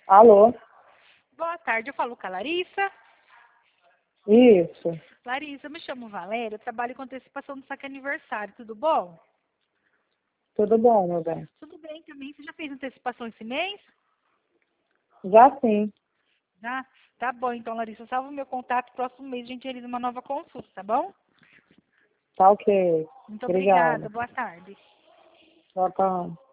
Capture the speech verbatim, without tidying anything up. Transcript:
Alô? Boa tarde, eu falo com a Larissa. Isso. Larissa, eu me chamo Valéria, eu trabalho com antecipação do saque aniversário, tudo bom? Tudo bom, meu bem? Tudo bem também, você já fez antecipação esse mês? Já sim. Já? Tá bom, então, Larissa, salva o meu contato, próximo mês a gente realiza uma nova consulta, tá bom? Tá ok. Muito Obrigada. obrigada, boa tarde. Boa tarde.